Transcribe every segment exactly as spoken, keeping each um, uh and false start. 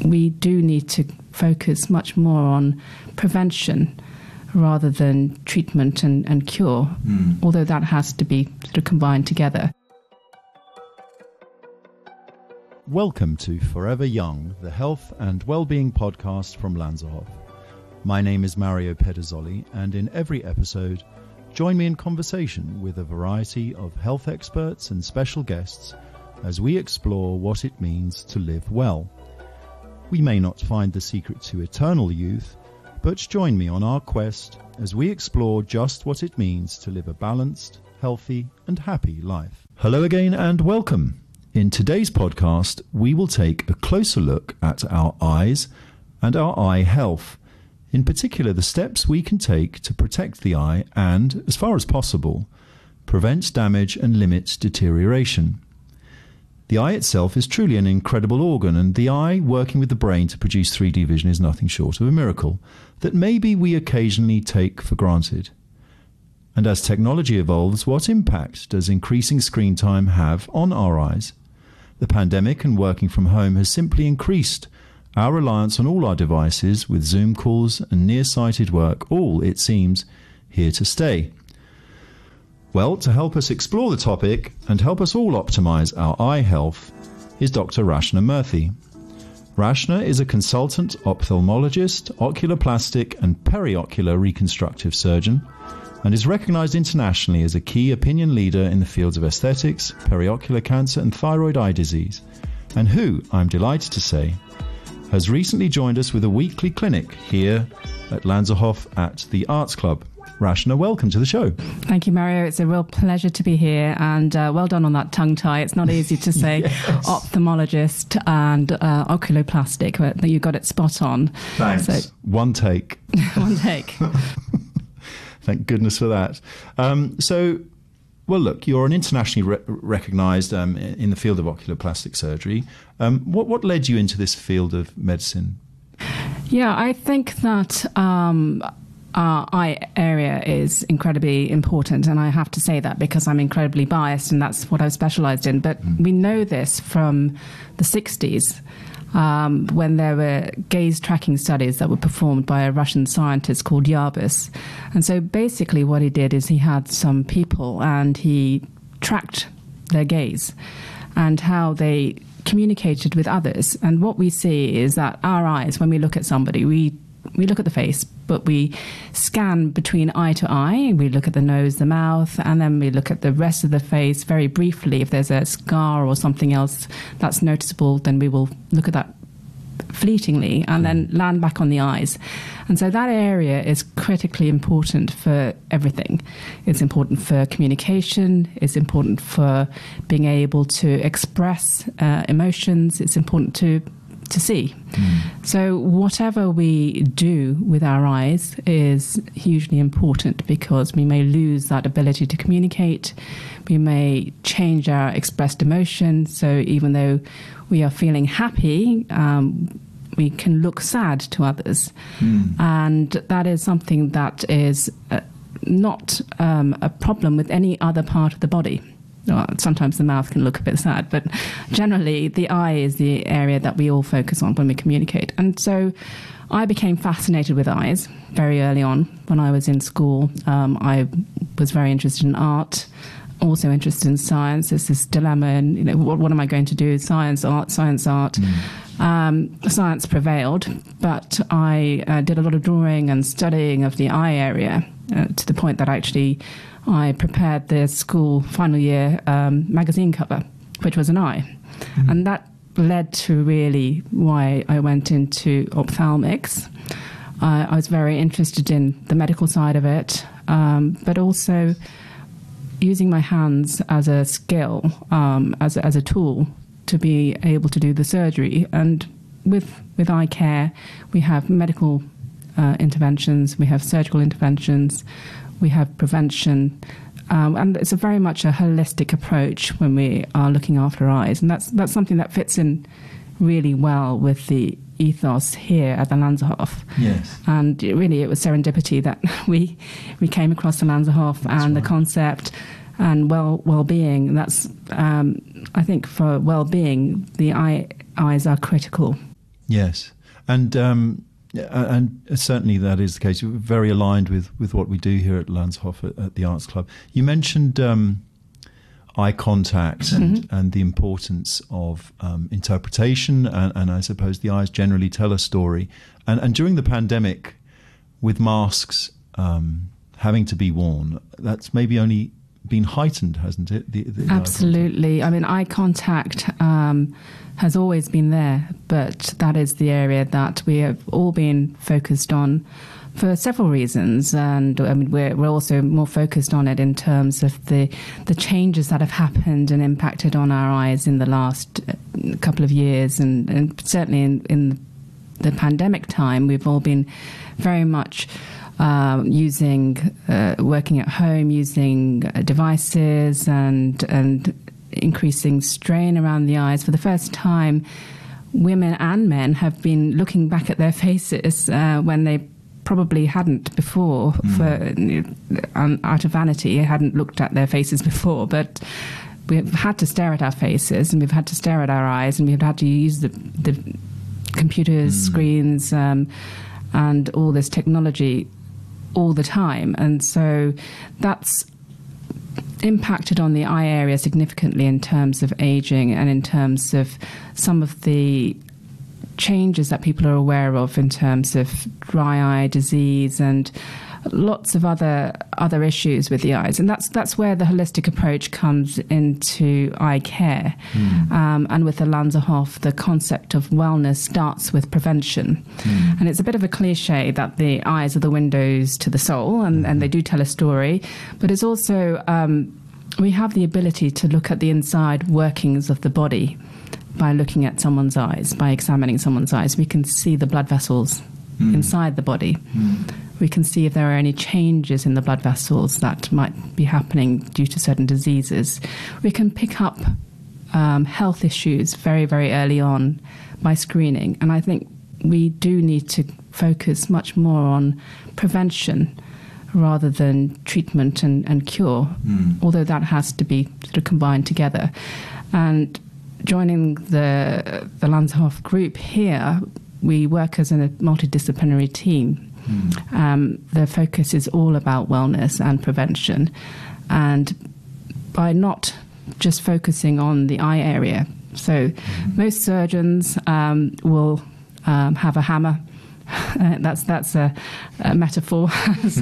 we do need to focus much more on prevention rather than treatment and, and cure, mm. although that has to be sort of combined together. Welcome to Forever Young, the health and well-being podcast from Lanzerhof. My name is Mario Pederzoli, and in every episode, join me in conversation with a variety of health experts and special guests as we explore what it means to live well. We may not find the secret to eternal youth, but join me on our quest as we explore just what it means to live a balanced, healthy, and happy life. Hello again and welcome. In today's podcast, we will take a closer look at our eyes and our eye health. In particular, the steps we can take to protect the eye and, as far as possible, prevent damage and limit deterioration. The eye itself is truly an incredible organ, and the eye working with the brain to produce three D vision is nothing short of a miracle that maybe we occasionally take for granted. And as technology evolves, what impact does increasing screen time have on our eyes? The pandemic and working from home has simply increased our reliance on all our devices, with Zoom calls and nearsighted work, all, it seems, here to stay. Well, to help us explore the topic and help us all optimize our eye health is Doctor Rachna Murthy. Rachna is a consultant ophthalmologist, oculoplastic and periocular reconstructive surgeon, and is recognized internationally as a key opinion leader in the fields of aesthetics, periocular cancer and thyroid eye disease, and who, I'm delighted to say, has recently joined us with a weekly clinic here at Lanzerhof at the Arts Club. Rachna, welcome to the show. Thank you, Mario. It's a real pleasure to be here, and uh, well done on that tongue tie. It's not easy to say yes. Ophthalmologist and uh, oculoplastic, but you got it spot on. Thanks. So, one take. one take. Thank goodness for that. Um, so, well, look, you're an internationally re- recognised um, in the field of oculoplastic surgery. Um, what, what led you into this field of medicine? Yeah, I think that um, our eye area is incredibly important, and I have to say that because I'm incredibly biased, and that's what I've specialised in. But mm. we know this from the sixties. Um, when there were gaze tracking studies that were performed by a Russian scientist called Yarbus. And so basically what he did is he had some people and he tracked their gaze and how they communicated with others. And what we see is that our eyes, when we look at somebody, we we look at the face, but we scan between eye to eye. We look at the nose, the mouth, and then we look at the rest of the face very briefly. If there's a scar or something else that's noticeable, then we will look at that fleetingly and then land back on the eyes. And so that area is critically important for everything. It's important for communication. It's important for being able to express uh, emotions. It's important to to see. Mm. So whatever we do with our eyes is hugely important, because we may lose that ability to communicate. We may change our expressed emotion. So even though we are feeling happy, um, we can look sad to others. Mm. And that is something that is uh, not um, a problem with any other part of the body. Well, sometimes the mouth can look a bit sad, but generally the eye is the area that we all focus on when we communicate. And so I became fascinated with eyes very early on. When I was in school, um, I was very interested in art, also interested in science. There's this dilemma, and you know, what, what am I going to do? Science, art, science, art. Mm. Um, science prevailed, but I uh, did a lot of drawing and studying of the eye area uh, to the point that actually I prepared the school final year um, magazine cover, which was an eye. Mm. And that led to really why I went into ophthalmics. Uh, I was very interested in the medical side of it, um, but also using my hands as a skill, um, as, a, as a tool to be able to do the surgery. And with, with eye care, we have medical uh, interventions, we have surgical interventions, we have prevention, um, and it's a very much a holistic approach when we are looking after eyes, and that's that's something that fits in really well with the ethos here at the Lanzerhof. Yes, and it really it was serendipity that we we came across the Lanzerhof that's and right. the concept and well well-being. That's um, I think for well-being, the eye eyes are critical. Yes, and um, and certainly that is the case. We're very aligned with, with what we do here at Landshof at, at the Arts Club. You mentioned um, eye contact and, mm-hmm. and the importance of um, interpretation, and, and I suppose the eyes generally tell a story. And, and during the pandemic, with masks um, having to be worn, that's maybe only been heightened, hasn't it? The, the Absolutely. I mean, eye contact um, has always been there, but that is the area that we have all been focused on for several reasons. And I mean, we're, we're also more focused on it in terms of the, the changes that have happened and impacted on our eyes in the last couple of years. And, and certainly in, in the pandemic time, we've all been very much Um, using, uh, working at home, using uh, devices and and increasing strain around the eyes. For the first time, women and men have been looking back at their faces uh, when they probably hadn't before, mm. for um, out of vanity, hadn't looked at their faces before. But we've had to stare at our faces, and we've had to stare at our eyes, and we've had to use the, the computers, mm. screens, um, and all this technology all the time. And so that's impacted on the eye area significantly in terms of aging and in terms of some of the changes that people are aware of in terms of dry eye disease and lots of other other issues with the eyes. And that's that's where the holistic approach comes into eye care. Mm. Um, and with the Landshof, the concept of wellness starts with prevention. Mm. And it's a bit of a cliche that the eyes are the windows to the soul, and, mm. and they do tell a story. But it's also, um, we have the ability to look at the inside workings of the body by looking at someone's eyes, by examining someone's eyes. We can see the blood vessels mm. inside the body. Mm. We can see if there are any changes in the blood vessels that might be happening due to certain diseases. We can pick up um, health issues very, very early on by screening. And I think we do need to focus much more on prevention rather than treatment and, and cure, mm. although that has to be sort of combined together. And joining the, the Landshof group here, we work as a multidisciplinary team. Mm. Um, the focus is all about wellness and prevention. And by not just focusing on the eye area, so mm. most surgeons um, will um, have a hammer. Uh, that's that's a, a metaphor. so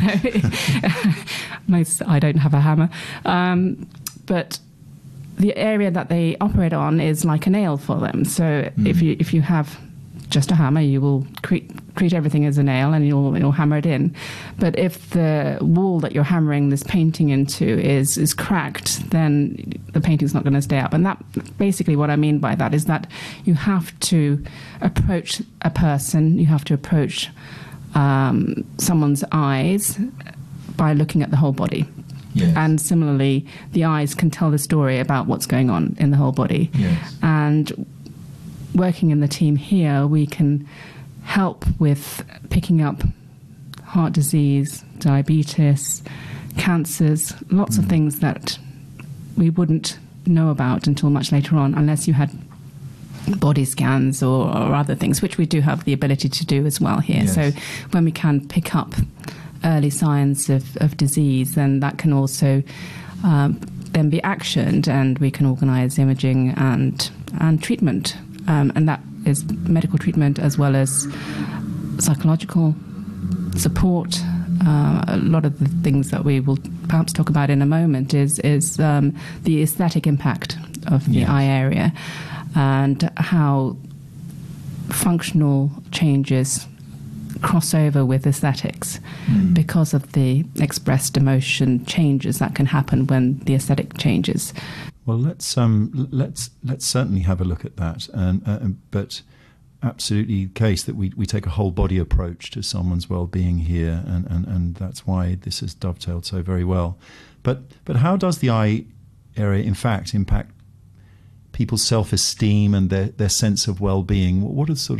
most I don't have a hammer, um, but the area that they operate on is like a nail for them. So mm. if you if you have just a hammer, you will treat, treat everything as a nail, and you'll, you'll hammer it in. But if the wall that you're hammering this painting into is is cracked, then the painting's not going to stay up. And that basically what I mean by that is that you have to approach a person, you have to approach um, someone's eyes by looking at the whole body. Yes. And similarly, the eyes can tell the story about what's going on in the whole body. Yes. And working in the team here, we can help with picking up heart disease, diabetes, cancers, lots mm. of things that we wouldn't know about until much later on, unless you had body scans or, or other things, which we do have the ability to do as well here. Yes. So when we can pick up early signs of, of disease, then that can also um, then be actioned, and we can organise imaging and, and treatment. Um, and that is medical treatment as well as psychological support. Uh, a lot of the things that we will perhaps talk about in a moment is is um, the aesthetic impact of the yes. eye area and how functional changes cross over with aesthetics mm. because of the expressed emotion changes that can happen when the aesthetic changes. Well, let's um, let's let's certainly have a look at that, and uh, but absolutely the case that we, we take a whole body approach to someone's well-being here, and, and, and that's why this has dovetailed so very well. But but how does the eye area, in fact, impact people's self-esteem and their, their sense of well-being? What are sort of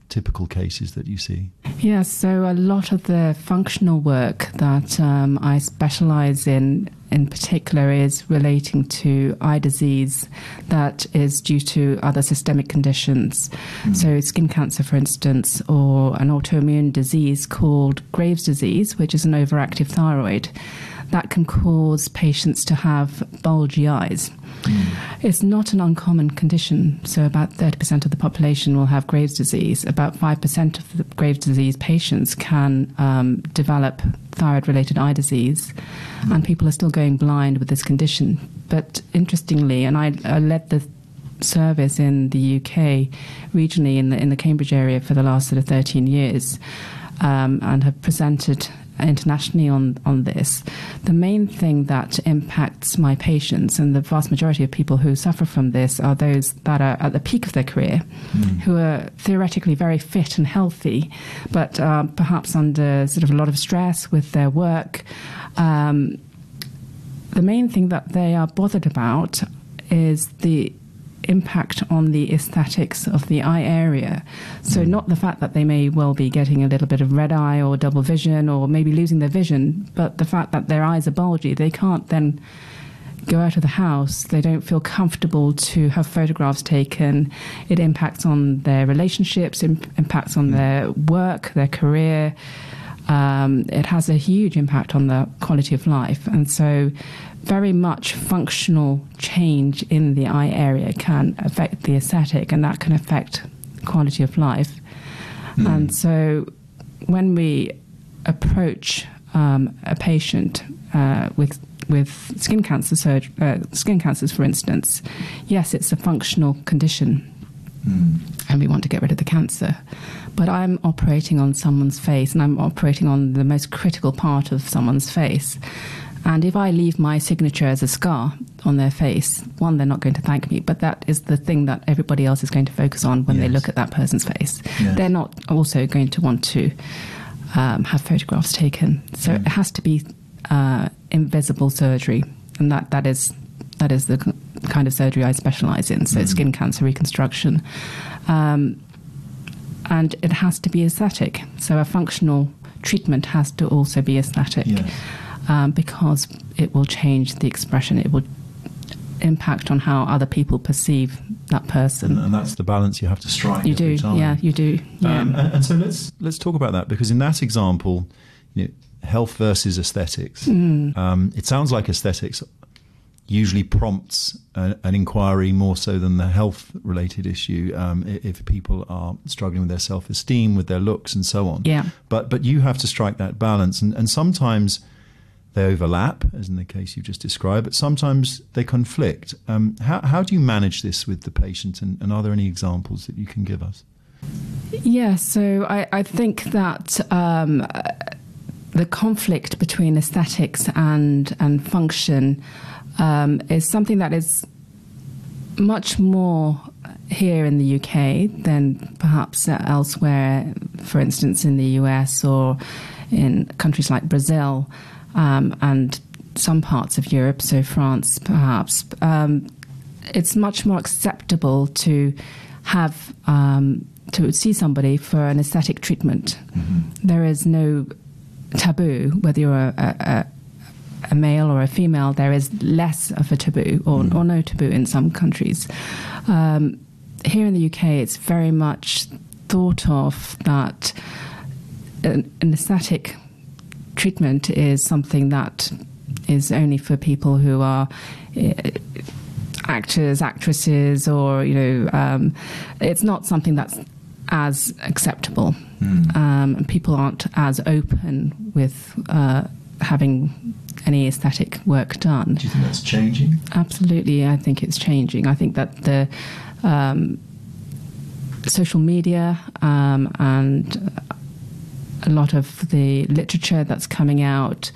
typical cases that you see? Yes, so a lot of the functional work that um, I specialise in, in particular, is relating to eye disease that is due to other systemic conditions. Mm. So skin cancer, for instance, or an autoimmune disease called Graves' disease, which is an overactive thyroid, that can cause patients to have bulgy eyes. Mm. It's not an uncommon condition. So about thirty percent of the population will have Graves' disease. About five percent of the Graves' disease patients can um, develop thyroid-related eye disease, mm. and people are still going blind with this condition. But interestingly, and I, I led the service in the U K regionally in the in the Cambridge area for the last sort of thirteen years, um, and have presented internationally on, on this. The main thing that impacts my patients, and the vast majority of people who suffer from this, are those that are at the peak of their career, mm. who are theoretically very fit and healthy, but uh, perhaps under sort of a lot of stress with their work. Um, the main thing that they are bothered about is the impact on the aesthetics of the eye area. So mm. not the fact that they may well be getting a little bit of red eye or double vision or maybe losing their vision, but the fact that their eyes are bulgy. They can't then go out of the house. They don't feel comfortable to have photographs taken. It impacts on their relationships, imp- impacts on mm. their work, their career. Um, it has a huge impact on the quality of life. And so very much functional change in the eye area can affect the aesthetic, and that can affect quality of life. Mm. And so when we approach um, a patient uh, with with skin cancer surgery, uh, skin cancers, for instance, yes, it's a functional condition, mm. and we want to get rid of the cancer. But I'm operating on someone's face, and I'm operating on the most critical part of someone's face. And if I leave my signature as a scar on their face, one, they're not going to thank me, but that is the thing that everybody else is going to focus on when yes. they look at that person's face. Yes. They're not also going to want to um, have photographs taken. So yeah. it has to be uh, invisible surgery, and that, that is that is the kind of surgery I specialise in, so mm. skin cancer reconstruction. Um, and it has to be aesthetic, so a functional treatment has to also be aesthetic. Yes. Um, because it will change the expression. It will impact on how other people perceive that person. And, and that's the balance you have to strike. You do, time. yeah, you do. Yeah. Um, and, and so let's let's talk about that, because in that example, you know, health versus aesthetics. Mm. Um, it sounds like aesthetics usually prompts a, an inquiry more so than the health-related issue. Um, if people are struggling with their self-esteem, with their looks, and so on. Yeah. But but you have to strike that balance, and and sometimes they overlap, as in the case you've just described, but sometimes they conflict. Um, how, how do you manage this with the patient, and, and are there any examples that you can give us? Yeah, so I, I think that um, the conflict between aesthetics and, and function um, is something that is much more here in the U K than perhaps elsewhere, for instance, in the U S or in countries like Brazil. Um, and some parts of Europe, so France perhaps, um, it's much more acceptable to have um, to see somebody for an aesthetic treatment. Mm-hmm. There is no taboo, whether you're a, a, a male or a female. There is less of a taboo, or, mm-hmm. or no taboo in some countries. Um, here in the U K, it's very much thought of that an, an aesthetic treatment is something that is only for people who are uh, actors, actresses, or, you know, um, it's not something that's as acceptable. Mm. Um, and people aren't as open with uh, having any aesthetic work done. Do you think that's changing? Absolutely, I think it's changing. I think that the um, social media um, and a lot of the literature that's coming out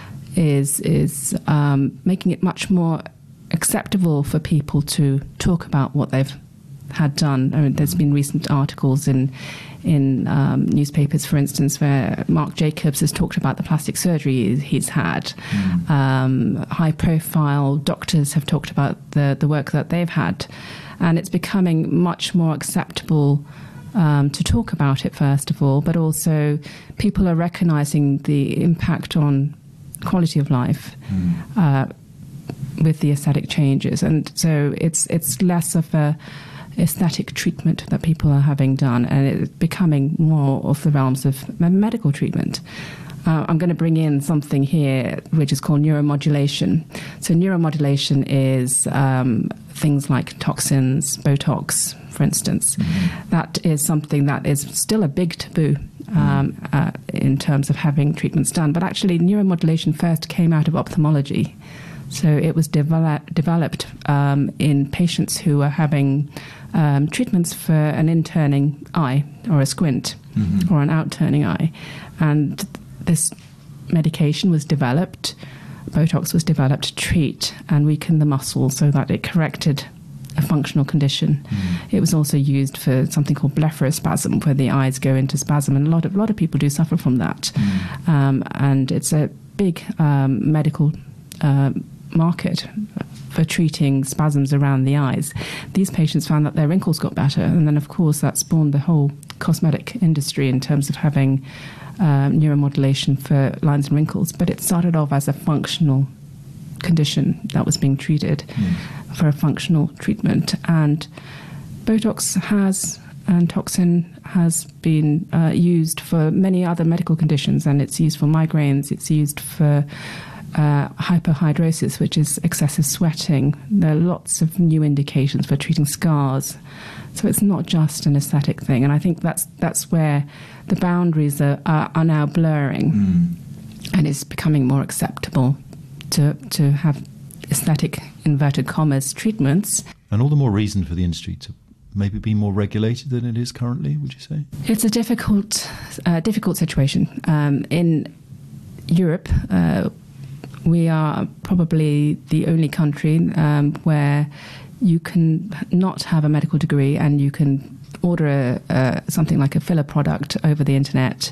is is um, making it much more acceptable for people to talk about what they've had done. I mean, there's been recent articles in in um, newspapers, for instance, where Marc Jacobs has talked about the plastic surgery he's had. Mm. Um, high-profile doctors have talked about the, the work that they've had. And it's becoming much more acceptable um, to talk about it, first of all, but also people are recognizing the impact on quality of life mm. uh, with the aesthetic changes. And so it's it's less of a aesthetic treatment that people are having done, and it's becoming more of the realms of medical treatment. Uh, I'm going to bring in something here which is called neuromodulation. So neuromodulation is um, things like toxins, Botox, for instance. Mm-hmm. That is something that is still a big taboo um, mm. uh, in terms of having treatments done. But actually, neuromodulation first came out of ophthalmology. So it was develop, developed um, in patients who were having um, treatments for an in-turning eye or a squint mm-hmm. or an out-turning eye. And this medication was developed, Botox was developed to treat and weaken the muscle so that it corrected a functional condition. Mm. It was also used for something called blepharospasm, where the eyes go into spasm, and a lot of a lot of people do suffer from that. Mm. Um, and it's a big um, medical uh, market for treating spasms around the eyes. These patients found that their wrinkles got better, and then of course that spawned the whole cosmetic industry in terms of having Um, neuromodulation for lines and wrinkles. But it started off as a functional condition that was being treated mm. for a functional treatment. And Botox has, and toxin has been uh, used for many other medical conditions, and it's used for migraines, it's used for uh, hyperhidrosis, which is excessive sweating. There are lots of new indications for treating scars. So it's not just an aesthetic thing, and I think that's that's where the boundaries are, are, are now blurring, mm. and it's becoming more acceptable to to have aesthetic, inverted commas, treatments. And all the more reason for the industry to maybe be more regulated than it is currently, would you say? It's a difficult, uh, difficult situation. Um, in Europe, uh, we are probably the only country um, where you can not have a medical degree and you can order a, uh, something like a filler product over the internet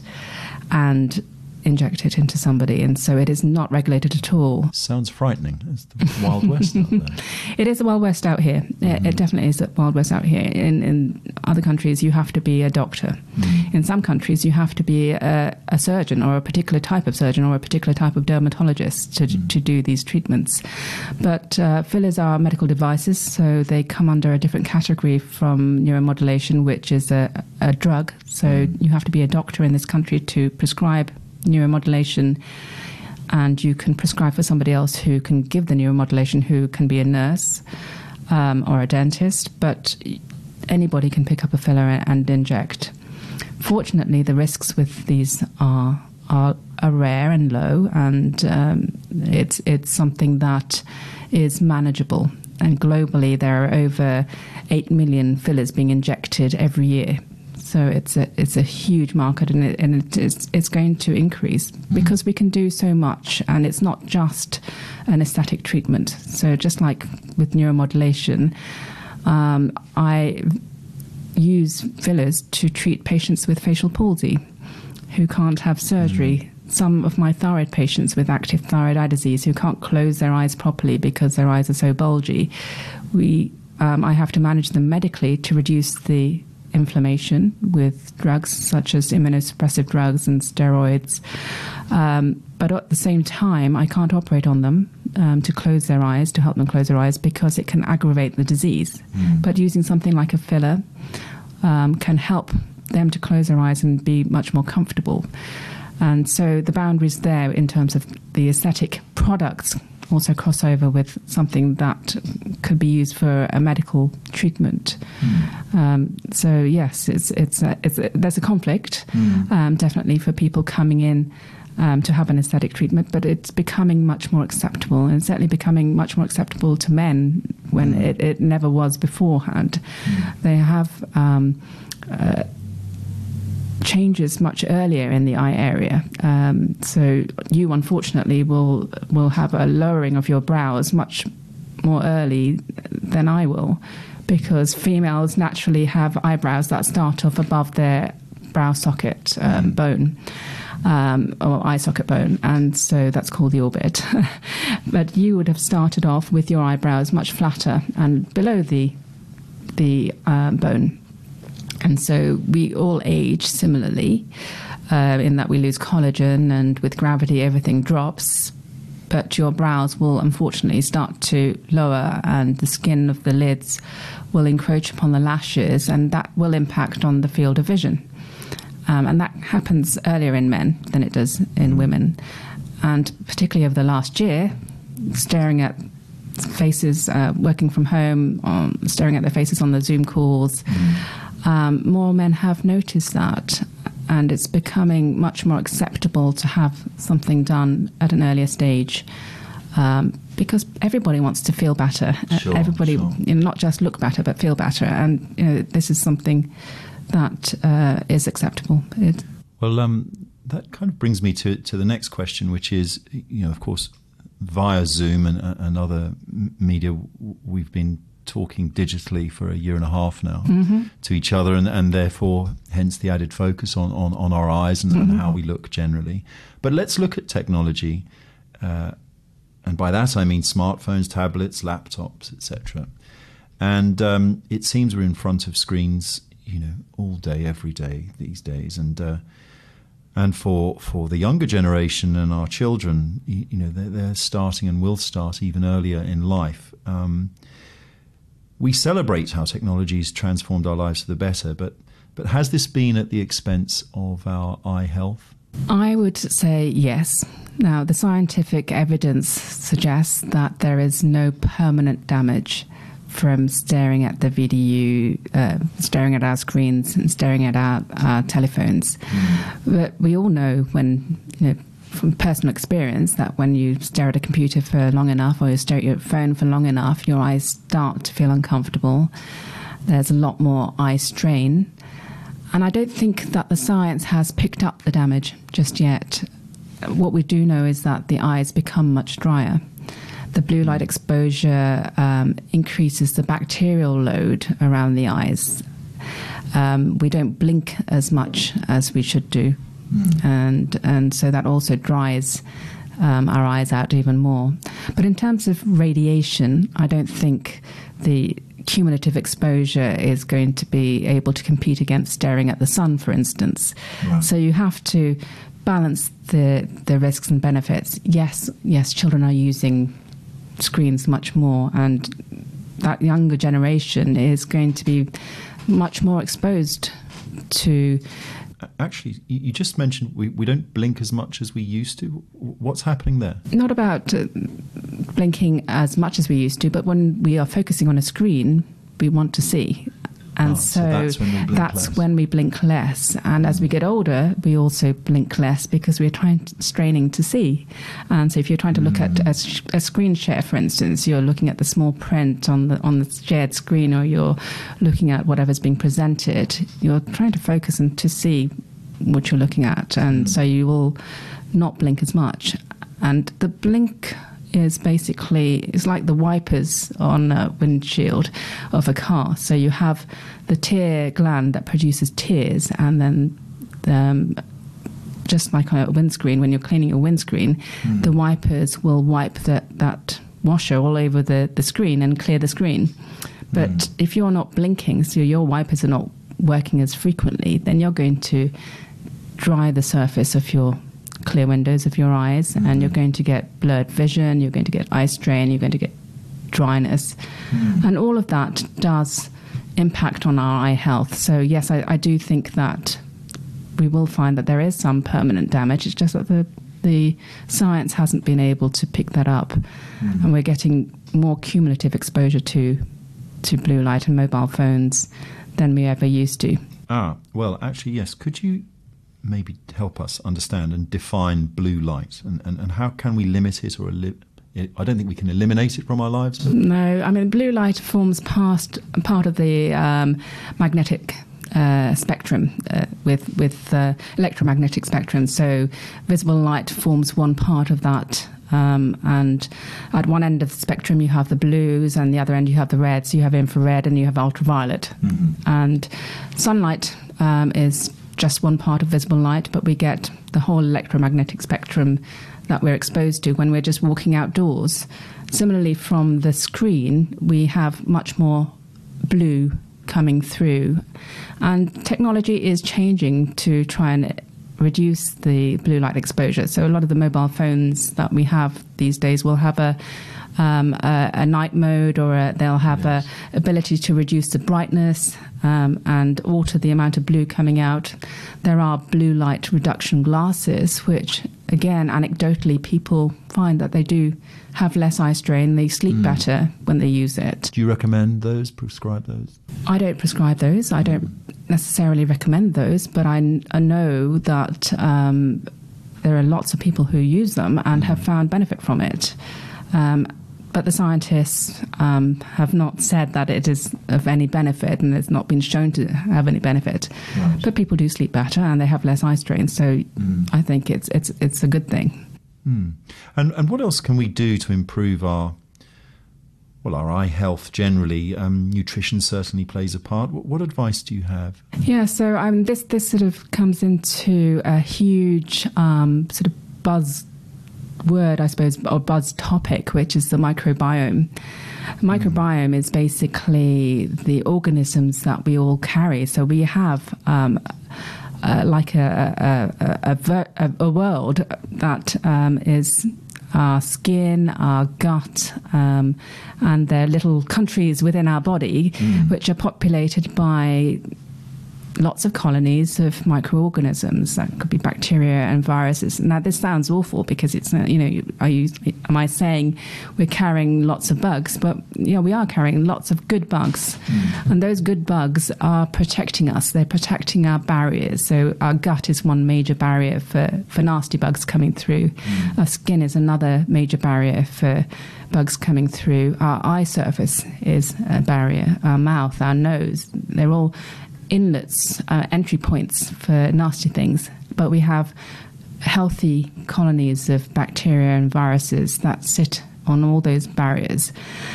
and inject it into somebody, and so it is not regulated at all. Sounds frightening. It's the Wild West out there. It is a Wild West out here. Mm-hmm. It, it definitely is a Wild West out here. In, in other countries, you have to be a doctor. Mm-hmm. In some countries, you have to be a, a surgeon, or a particular type of surgeon, or a particular type of dermatologist to, mm-hmm. to do these treatments. But uh, fillers are medical devices, so they come under a different category from neuromodulation, which is a, a drug. So mm-hmm. you have to be a doctor in this country to prescribe neuromodulation, and you can prescribe for somebody else who can give the neuromodulation, who can be a nurse um, or a dentist, but anybody can pick up a filler and inject. Fortunately, the risks with these are are, are rare and low, and um, it's it's something that is manageable. And globally, there are over eight million fillers being injected every year. So it's a it's a huge market, and it, and it is, it's going to increase because we can do so much, and it's not just an aesthetic treatment. So just like with neuromodulation, um, I use fillers to treat patients with facial palsy who can't have surgery. Mm. Some of my thyroid patients with active thyroid eye disease who can't close their eyes properly because their eyes are so bulgy, we um, I have to manage them medically to reduce the inflammation with drugs such as immunosuppressive drugs and steroids. Um, but at the same time, I can't operate on them um, to close their eyes, to help them close their eyes, because it can aggravate the disease. Mm. But using something like a filler um, can help them to close their eyes and be much more comfortable. And so the boundaries there in terms of the aesthetic products also cross over with something that could be used for a medical treatment. Mm. Um, so yes, it's it's, a, it's a, there's a conflict mm. um, definitely for people coming in um, to have an aesthetic treatment, but it's becoming much more acceptable, and certainly becoming much more acceptable to men when mm. it, it never was beforehand. Mm. They have um, uh, changes much earlier in the eye area. Um, so you, unfortunately, will will have a lowering of your brows much more early than I will, because females naturally have eyebrows that start off above their brow socket um, mm. bone. Um, or eye socket bone, and so that's called the orbit. But you would have started off with your eyebrows much flatter and below the the um, bone. And so we all age similarly, uh, in that we lose collagen, and with gravity everything drops. But your brows will unfortunately start to lower, and the skin of the lids will encroach upon the lashes, and that will impact on the field of vision. Um, and that happens earlier in men than it does in women. And particularly over the last year, staring at faces, uh, working from home, um, staring at their faces on the Zoom calls, mm. um, more men have noticed that. And it's becoming much more acceptable to have something done at an earlier stage, um, because everybody wants to feel better. Sure, everybody, sure. You know, not just look better, but feel better. And you know, this is something that uh, is acceptable. It, well, um, that kind of brings me to, to the next question, which is, you know, of course, via Zoom and, and other media, we've been talking digitally for a year and a half now mm-hmm. to each other, and, and therefore, hence the added focus on, on, on our eyes and, mm-hmm. and how we look generally. But let's look at technology, uh, and by that I mean smartphones, tablets, laptops, et cetera. And um, it seems we're in front of screens, you know, all day, every day these days, and uh, and for for the younger generation and our children, you, you know, they're, they're starting and will start even earlier in life. Um, we celebrate how technology has transformed our lives for the better, but but has this been at the expense of our eye health? I would say yes. Now, the scientific evidence suggests that there is no permanent damage from staring at the V D U, uh, staring at our screens and staring at our, our telephones. Mm. But we all know when, you know, from personal experience, that when you stare at a computer for long enough, or you stare at your phone for long enough, your eyes start to feel uncomfortable. There's a lot more eye strain. And I don't think that the science has picked up the damage just yet. What we do know is that the eyes become much drier. The blue light exposure um, increases the bacterial load around the eyes. Um, we don't blink as much as we should do. Mm. And and so that also dries um, our eyes out even more. But in terms of radiation, I don't think the cumulative exposure is going to be able to compete against staring at the sun, for instance. Right. So you have to balance the the risks and benefits. Yes, yes, children are using screens much more, and that younger generation is going to be much more exposed to. Actually, you just mentioned we, we don't blink as much as we used to. What's happening there? Not about uh, blinking as much as we used to, but when we are focusing on a screen, we want to see. And oh, so, so that's, when we, blink that's less. when we blink less. And mm. as we get older, we also blink less because we're trying to, straining to see. And so if you're trying to look mm. at a, sh- a screen share, for instance, you're looking at the small print on the on the shared screen, or you're looking at whatever's being presented, you're trying to focus and to see what you're looking at. And mm. so you will not blink as much. And the blink is basically, it's like the wipers on a windshield of a car. So you have the tear gland that produces tears, and then um, just like on a windscreen, when you're cleaning your windscreen, mm. the wipers will wipe that, that washer all over the, the screen and clear the screen. But mm. if you're not blinking, so your wipers are not working as frequently, then you're going to dry the surface of your clear windows of your eyes, mm. and you're going to get blurred vision, you're going to get eye strain, you're going to get dryness, mm. and all of that does impact on our eye health. So yes, I, I do think that we will find that there is some permanent damage. It's just that the the science hasn't been able to pick that up, mm. and we're getting more cumulative exposure to to blue light and mobile phones than we ever used to. Ah, well, actually, yes. Could you maybe help us understand and define blue light, and, and, and how can we limit it or eli- I don't think we can eliminate it from our lives. But no, I mean, blue light forms past, part of the um, magnetic uh, spectrum uh, with, with uh, electromagnetic spectrum. So visible light forms one part of that. Um, and at one end of the spectrum you have the blues, and the other end you have the reds. You have infrared and you have ultraviolet. Mm-hmm. And sunlight um, is just one part of visible light, but we get the whole electromagnetic spectrum that we're exposed to when we're just walking outdoors. Similarly, from the screen, we have much more blue coming through. And technology is changing to try and reduce the blue light exposure. So a lot of the mobile phones that we have these days will have a um, a, a night mode, or a, they'll have yes. a ability to reduce the brightness um, and alter the amount of blue coming out. There are blue light reduction glasses, which again, anecdotally, people find that they do have less eye strain. They sleep mm. better when they use it. Do you recommend those, prescribe those? I don't prescribe those. I don't necessarily recommend those, but I, I know that um, there are lots of people who use them and mm. have found benefit from it. Um, but the scientists um, have not said that it is of any benefit, and it's not been shown to have any benefit. Right. But people do sleep better and they have less eye strain, so mm. I think it's it's it's a good thing. Mm. And and what else can we do to improve our well our eye health generally? Um, nutrition certainly plays a part. What, what advice do you have? Yeah, so um, this this sort of comes into a huge um, sort of buzz word, I suppose, or buzz topic, which is the microbiome. The microbiome mm. is basically the organisms that we all carry. So we have um, uh, like a a, a, a a world that um, is our skin, our gut, um, and they're little countries within our body, mm. which are populated by lots of colonies of microorganisms. That could be bacteria and viruses. Now, this sounds awful because it's, you know, are you, am I saying we're carrying lots of bugs? But, you know, we are carrying lots of good bugs. Mm. And those good bugs are protecting us. They're protecting our barriers. So our gut is one major barrier for, for nasty bugs coming through. Mm. Our skin is another major barrier for bugs coming through. Our eye surface is a barrier. Our mouth, our nose, they're all inlets, uh, entry points for nasty things. But we have healthy colonies of bacteria and viruses that sit on all those barriers.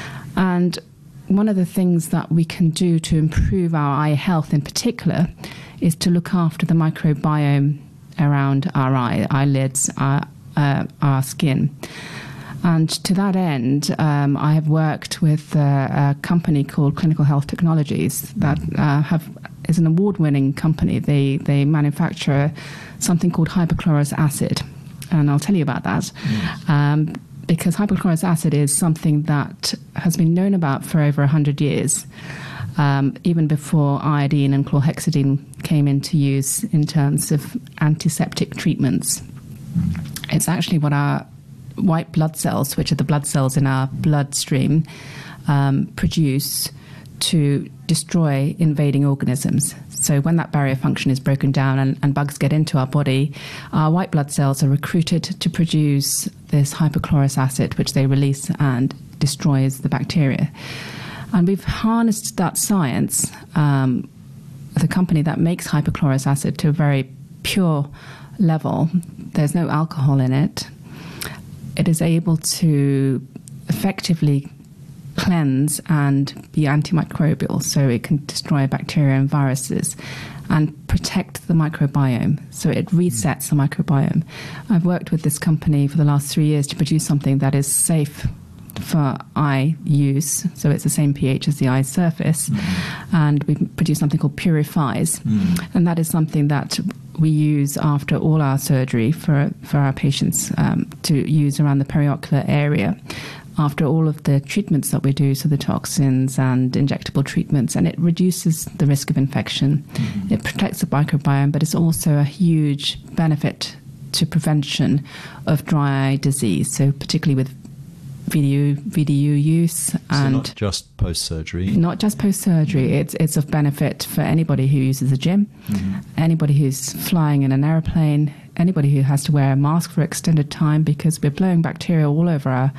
And one of the things that we can do to improve our eye health in particular is to look after the microbiome around our eye, eyelids, our, uh, our skin. And to that end, um, I have worked with uh, a company called Clinical Health Technologies that uh, have is an award-winning company. They they manufacture something called hypochlorous acid, and I'll tell you about that. Yes. Um, because hypochlorous acid is something that has been known about for over one hundred years, um, even before iodine and chlorhexidine came into use in terms of antiseptic treatments. It's actually what our white blood cells, which are the blood cells in our bloodstream, um, produce to destroy invading organisms. So when that barrier function is broken down and, and bugs get into our body, our white blood cells are recruited to produce this hypochlorous acid, which they release and destroys the bacteria. And we've harnessed that science, um, the company that makes hypochlorous acid, to a very pure level. There's no alcohol in it. It is able to effectively cleanse and be antimicrobial, so it can destroy bacteria and viruses and protect the microbiome. So it resets the microbiome. I've worked with this company for the last three years to produce something that is safe for eye use, so it's the same pH as the eye surface, mm. and we produce something called Purifies, mm. and that is something that we use after all our surgery for for our patients um, to use around the periocular area after all of the treatments that we do, so the toxins and injectable treatments, and it reduces the risk of infection. Mm. It protects the microbiome, but it's also a huge benefit to prevention of dry eye disease, so particularly with V D U, V D U use. And so not just post-surgery? Not just post-surgery. It's it's of benefit for anybody who uses a gym, mm-hmm. anybody who's flying in an aeroplane, anybody who has to wear a mask for extended time, because we're blowing bacteria all over our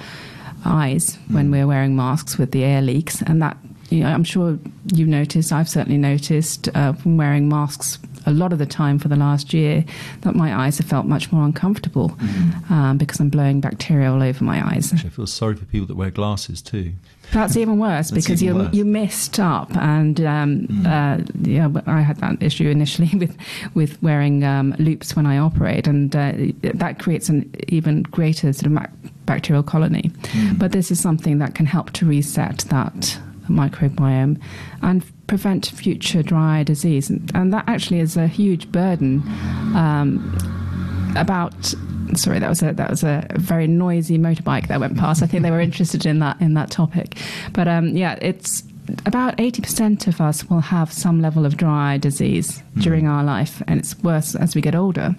eyes mm. when we're wearing masks with the air leaks. And that, you know, I'm sure you've noticed, I've certainly noticed uh, from wearing masks a lot of the time for the last year, that my eyes have felt much more uncomfortable mm. um, because I'm blowing bacteria all over my eyes. Actually, I feel sorry for people that wear glasses too. That's even worse because you you missed up, and um, mm. uh, yeah, I had that issue initially with with wearing um, loupes when I operate, and uh, that creates an even greater sort of bacterial colony. Mm. But this is something that can help to reset that microbiome and prevent future dry eye disease. And, and that actually is a huge burden. Um, about sorry, that was a that was a very noisy motorbike that went past. I think they were interested in that in that topic. But um, yeah, it's about eighty percent of us will have some level of dry eye disease mm-hmm. during our life, and it's worse as we get older.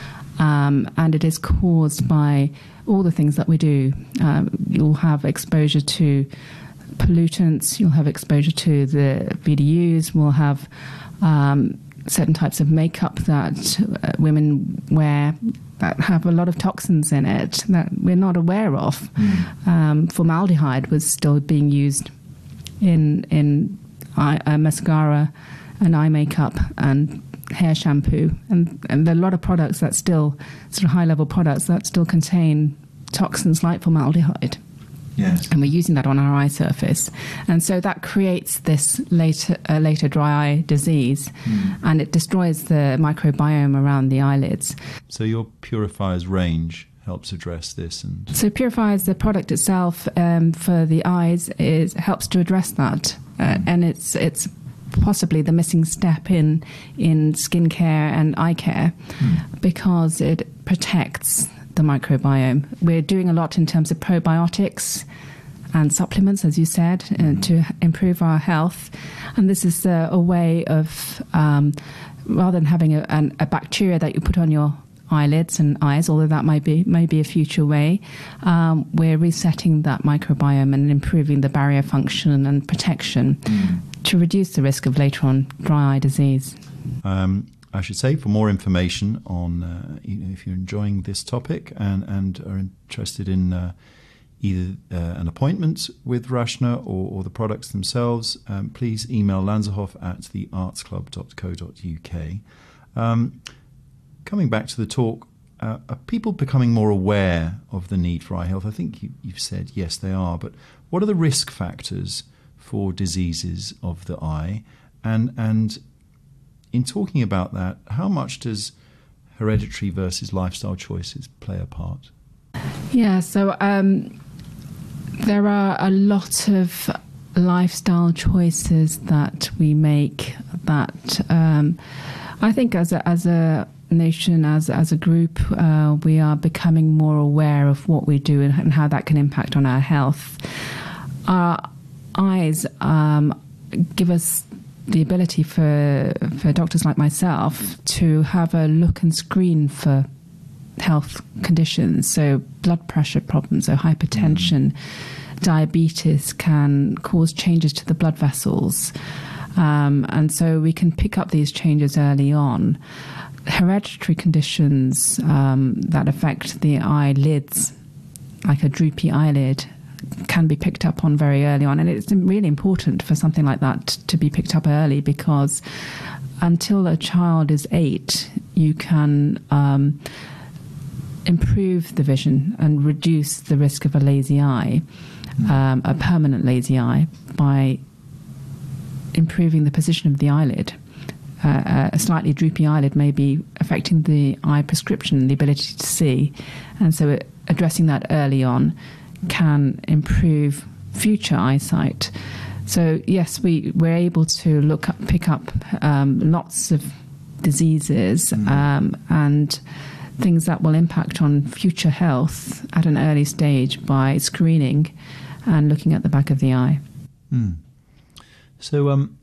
Um, and it is caused by all the things that we do. Um, you'll have exposure to pollutants, you'll have exposure to the B D Us, we'll have um, certain types of makeup that uh, women wear that have a lot of toxins in it that we're not aware of. Mm. Um, formaldehyde was still being used in in eye, uh, mascara and eye makeup and hair shampoo, and, and there are a lot of products that still, sort of high-level products that still contain toxins like formaldehyde. Yes. And we're using that on our eye surface. And so that creates this later, uh, later dry eye disease, mm. and it destroys the microbiome around the eyelids. So your Purifiers range helps address this? And So Purifiers, the product itself um, for the eyes, is helps to address that. Uh, mm. And it's it's possibly the missing step in in skincare and eye care mm. because it protects the microbiome. We're doing a lot in terms of probiotics and supplements, as you said, mm. uh, to improve our health. And this is uh, a way of, um, rather than having a, an, a bacteria that you put on your eyelids and eyes, although that might be maybe a future way, um, we're resetting that microbiome and improving the barrier function and protection mm. to reduce the risk of later on dry eye disease. Um, I should say, for more information on, uh, you know, if you're enjoying this topic and, and are interested in uh, either uh, an appointment with Rachna or, or the products themselves, um, please email Lanzerhof at the arts club dot co dot uk. Um, coming back to the talk, uh, are people becoming more aware of the need for eye health? I think you, you've said yes, they are, but what are the risk factors for diseases of the eye? And and in talking about that, how much does hereditary versus lifestyle choices play a part? Yeah, so um, there are a lot of lifestyle choices that we make that um, I think as a, as a nation, as, as a group, uh, we are becoming more aware of what we do and, and how that can impact on our health. Our eyes um, give us the ability for for doctors like myself to have a look and screen for health conditions. So blood pressure problems, so hypertension, mm. diabetes can cause changes to the blood vessels. Um, and so we can pick up these changes early on. Hereditary conditions um, that affect the eyelids, like a droopy eyelid, can be picked up on very early on, and it's really important for something like that to be picked up early, because until a child is eight, you can um, improve the vision and reduce the risk of a lazy eye, um, a permanent lazy eye, by improving the position of the eyelid. Uh, a slightly droopy eyelid may be affecting the eye prescription, the ability to see, and so it, addressing that early on can improve future eyesight. So yes, we, we're able to look up, pick up um, lots of diseases mm. um, and things that will impact on future health at an early stage by screening and looking at the back of the eye. Mm. So um,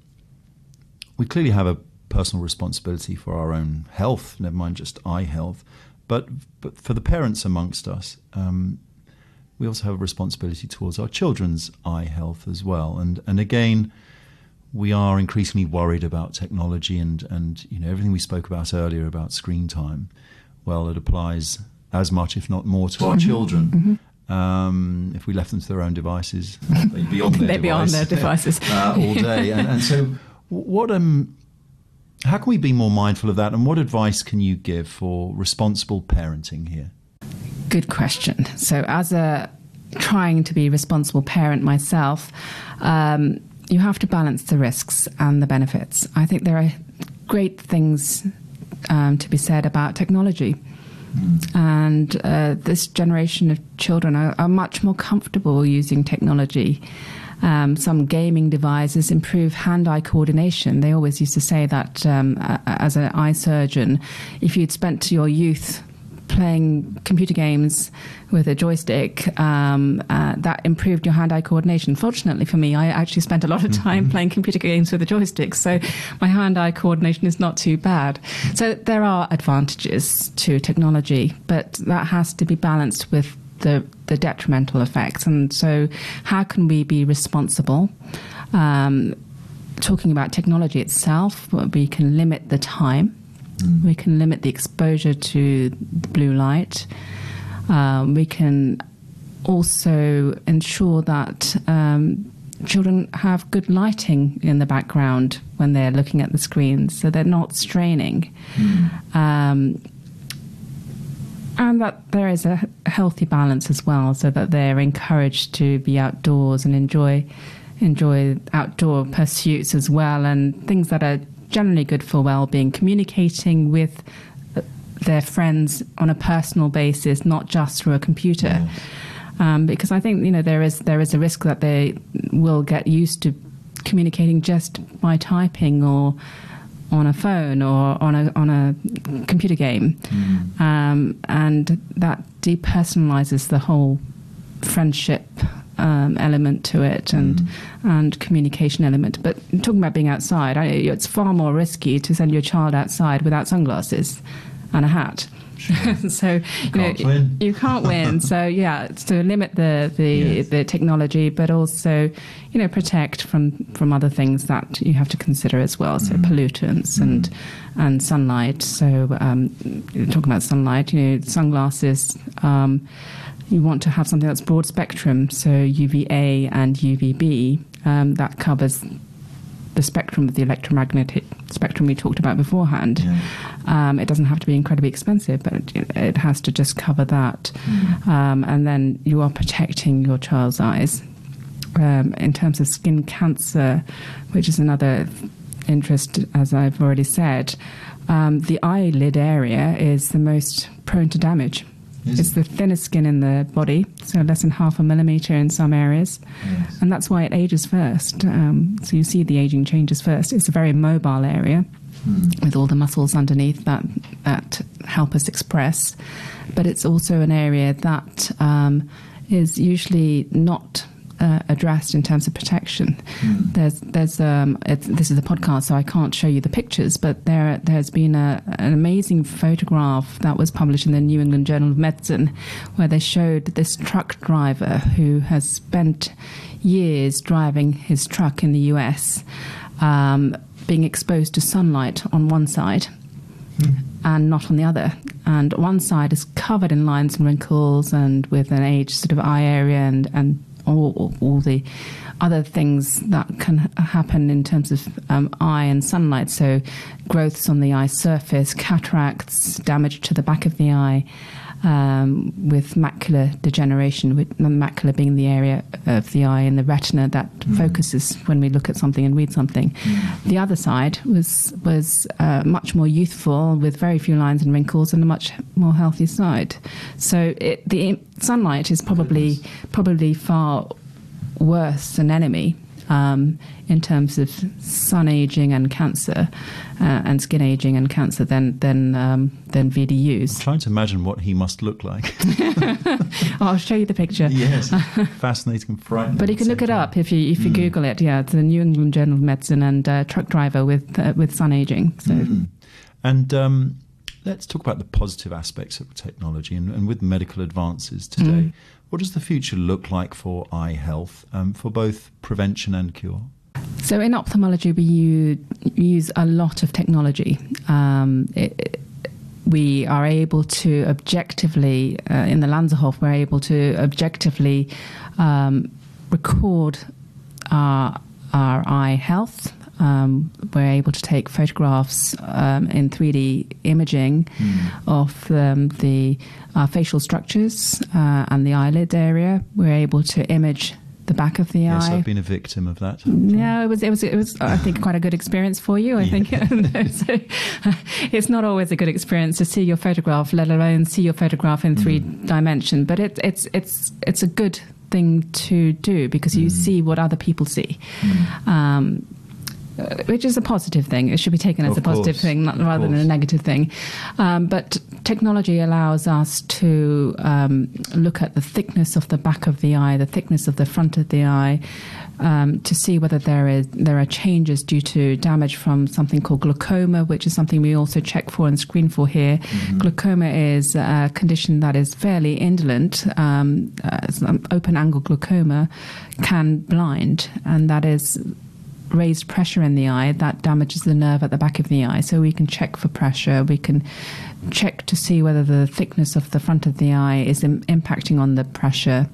we clearly have a personal responsibility for our own health, never mind just eye health, but, but for the parents amongst us, um, we also have a responsibility towards our children's eye health as well. And and again, we are increasingly worried about technology and, and you know everything we spoke about earlier about screen time. Well, it applies as much, if not more, to our mm-hmm. children. Mm-hmm. Um, if we left them to their own devices, they'd be on their they'd device, be on their devices uh, all day. And, and so, what um, how can we be more mindful of that? And what advice can you give for responsible parenting here? Good question. So as a trying to be responsible parent myself, um, you have to balance the risks and the benefits. I think there are great things um, to be said about technology. Mm. And uh, this generation of children are, are much more comfortable using technology. Um, some gaming devices improve hand-eye coordination. They always used to say that um, as an eye surgeon, if you'd spent your youth playing computer games with a joystick, um, uh, that improved your hand-eye coordination. Fortunately for me, I actually spent a lot of time playing computer games with a joystick, so my hand-eye coordination is not too bad. So there are advantages to technology, but that has to be balanced with the, the detrimental effects. And so how can we be responsible? Um, talking about technology itself, we can limit the time. We can limit the exposure to the blue light. Um, we can also ensure that um, children have good lighting in the background when they're looking at the screens, so they're not straining. Mm. Um, and that there is a healthy balance as well, so that they're encouraged to be outdoors and enjoy enjoy outdoor pursuits as well, and things that are generally good for well-being, communicating with their friends on a personal basis, not just through a computer. Yeah. Um, because I think, you know, there is there is a risk that they will get used to communicating just by typing or on a phone or on a on a computer game, mm. um, and that depersonalizes the whole friendship Um, element to it and mm. and communication element. But talking about being outside, I, it's far more risky to send your child outside without sunglasses and a hat. Sure. so you, you can't know win. you can't win. So yeah, to limit the the, yes. the technology, but also you know protect from from other things that you have to consider as well. So mm. pollutants mm. and and sunlight. So um, talking about sunlight, you know sunglasses. Um, You want to have something that's broad spectrum, so U V A and U V B, um, that covers the spectrum of the electromagnetic spectrum we talked about beforehand. Yeah. Um, it doesn't have to be incredibly expensive, but it, it has to just cover that. Mm. Um, and then you are protecting your child's eyes. Um, in terms of skin cancer, which is another interest, as I've already said, um, the eyelid area is the most prone to damage. Is it's it? the thinnest skin in the body, so less than half a millimetre in some areas. Yes. And that's why it ages first. Um, so you see the aging changes first. It's a very mobile area mm. with all the muscles underneath that, that help us express. But it's also an area that um, is usually not Uh, addressed in terms of protection. Mm. There's, there's, um, it's, this is a podcast, so I can't show you the pictures, but there, there's been a, an amazing photograph that was published in the New England Journal of Medicine, where they showed this truck driver who has spent years driving his truck in the U S, um, being exposed to sunlight on one side. Mm. And not on the other. And one side is covered in lines and wrinkles and with an aged sort of eye area and, and all, all the other things that can happen in terms of um, eye and sunlight. So growths on the eye surface, cataracts, damage to the back of the eye, um, with macular degeneration, with the macula being the area of the eye in the retina that mm. focuses when we look at something and read something. Mm. The other side was was uh, much more youthful, with very few lines and wrinkles, and a much more healthy side. So it, the sunlight is probably probably far worse an enemy um, in terms of sun aging and cancer uh, and skin aging and cancer than than um, than V D Us. I'm trying to imagine what he must look like. I'll show you the picture. Yes, fascinating, frightening. But you can look it time. up if you if you mm. Google it. Yeah, it's the New England Journal of Medicine and uh, truck driver with uh, with sun aging. So, mm. and um, let's talk about the positive aspects of technology and, and with medical advances today. Mm. What does the future look like for eye health, um, for both prevention and cure? So in ophthalmology, we use, use a lot of technology. Um, it, we are able to objectively, uh, in the Lanzerhof, we're able to objectively um, record our, our eye health. Um, we're able to take photographs um, in three D imaging mm. of um, the uh, facial structures uh, and the eyelid area. We're able to image the back of the yes, eye. Yes, I've been a victim of that. No, it was, it was, it was. I think quite a good experience for you. I think so, it's not always a good experience to see your photograph, let alone see your photograph in three mm. dimension. But it, it's, it's, it's a good thing to do because you mm. see what other people see. Mm. Um, which is a positive thing. It should be taken as of a positive course. thing, not, rather than a negative thing. Um, but technology allows us to um, look at the thickness of the back of the eye, the thickness of the front of the eye, um, to see whether there is there are changes due to damage from something called glaucoma, which is something we also check for and screen for here. Mm-hmm. Glaucoma is a condition that is fairly indolent. Um, uh, open-angle glaucoma can blind, and that is raised pressure in the eye that damages the nerve at the back of the eye. So we can check for pressure. We can check to see whether the thickness of the front of the eye is im- impacting on the pressure,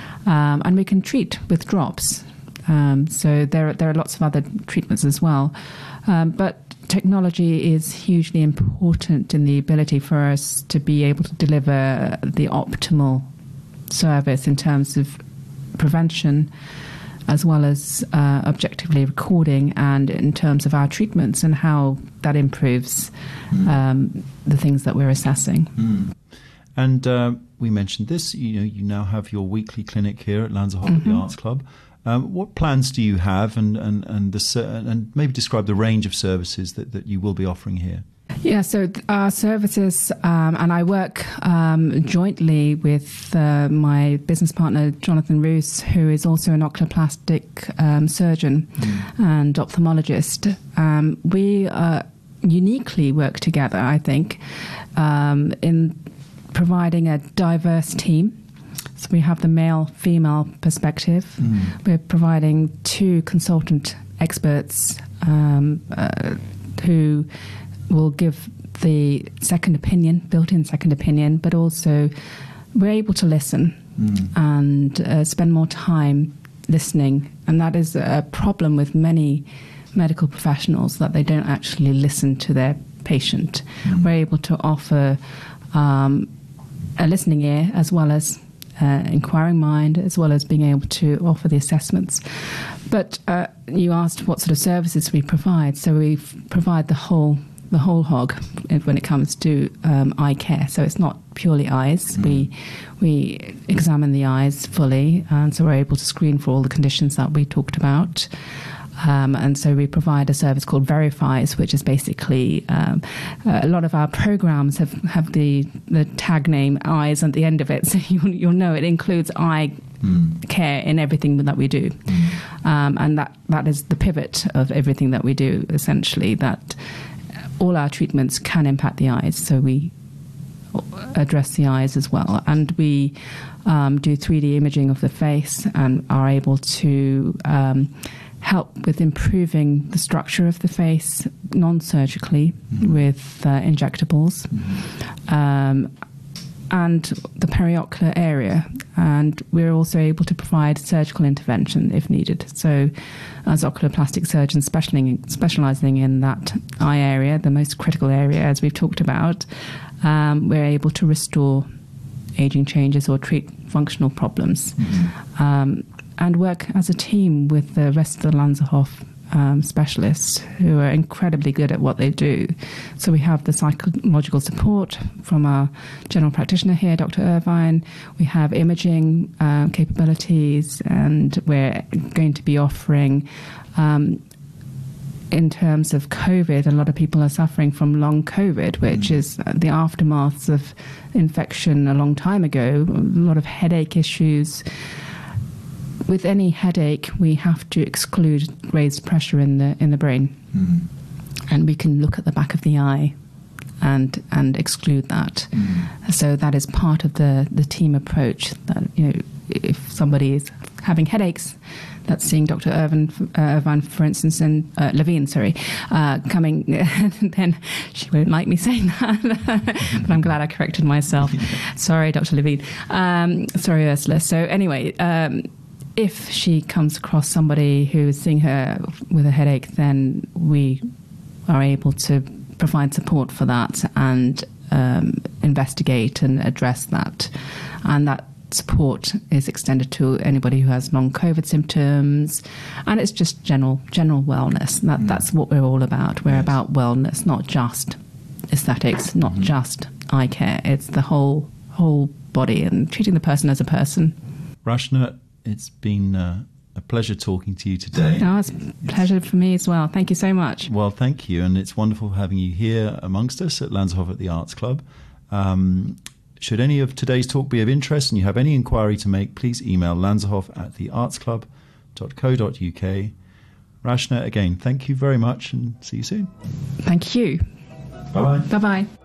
um, and we can treat with drops. Um, so there, there are lots of other treatments as well, um, but technology is hugely important in the ability for us to be able to deliver the optimal service in terms of prevention, as well as uh, objectively recording, and in terms of our treatments and how that improves mm. um, the things that we're assessing. Mm. And uh, we mentioned this, you know, you now have your weekly clinic here at Lanzarote mm-hmm. at the Arts Club. Um, what plans do you have, and and and, the, and maybe describe the range of services that, that you will be offering here? Yeah, so our services, um, and I work um, jointly with uh, my business partner, Jonathan Roos, who is also an oculoplastic um, surgeon mm. and ophthalmologist. Um, we uh, uniquely work together, I think, um, in providing a diverse team. So we have the male-female perspective. Mm. We're providing two consultant experts um, uh, who will give the second opinion, built-in second opinion, but also we're able to listen mm. and uh, spend more time listening. And that is a problem with many medical professionals, that they don't actually listen to their patient. Mm. We're able to offer um, a listening ear as well as uh, inquiring mind, as well as being able to offer the assessments. But uh, you asked what sort of services we provide. So we provide the whole the whole hog when it comes to um, eye care. So it's not purely eyes. Mm. We we examine the eyes fully, and so we're able to screen for all the conditions that we talked about. Um, and so we provide a service called Verifies, which is basically um, a lot of our programs have, have the, the tag name eyes at the end of it. So you'll, you'll know it includes eye mm. care in everything that we do. Mm. Um, and that, that is the pivot of everything that we do, essentially, that all our treatments can impact the eyes. So we address the eyes as well. And we um, do three D imaging of the face and are able to um, help with improving the structure of the face non-surgically mm-hmm. with uh, injectables mm-hmm. um, and the periocular area. And we're also able to provide surgical intervention if needed. So as oculoplastic surgeons specializing, specializing in that eye area, the most critical area, as we've talked about, um, we're able to restore aging changes or treat functional problems. Mm-hmm. Um, and work as a team with the rest of the Lanzarote um, specialists who are incredibly good at what they do. So we have the psychological support from our general practitioner here, Doctor Irvine. We have imaging uh, capabilities, and we're going to be offering, um, in terms of COVID, a lot of people are suffering from long COVID, which mm. is the aftermaths of infection a long time ago, a lot of headache issues. With any headache, we have to exclude raised pressure in the in the brain, mm. and we can look at the back of the eye and and exclude that. Mm. So that is part of the, the team approach. That, you know, if somebody is having headaches, that's seeing Doctor Irvine, uh, Irvine, for instance, and uh, Levine, sorry, uh, coming. Then she won't like me saying that, but I'm glad I corrected myself. Sorry, Doctor Levine. Um, sorry, Ursula. So anyway. Um, If she comes across somebody who is seeing her with a headache, then we are able to provide support for that and um, investigate and address that. And that support is extended to anybody who has long COVID symptoms. And it's just general general wellness. That, mm. That's what we're all about. We're yes. about wellness, not just aesthetics, not mm-hmm. just eye care. It's the whole whole body and treating the person as a person. Rachna, it's been uh, a pleasure talking to you today. No, it's a pleasure for me as well. Thank you so much. Well, thank you, and it's wonderful having you here amongst us at Lanzerhof at the Arts Club. Um, should any of today's talk be of interest and you have any inquiry to make, please email lanzerhof at the arts club dot co dot uk. Rachna, again, thank you very much and see you soon. Thank you. Bye-bye. Bye-bye.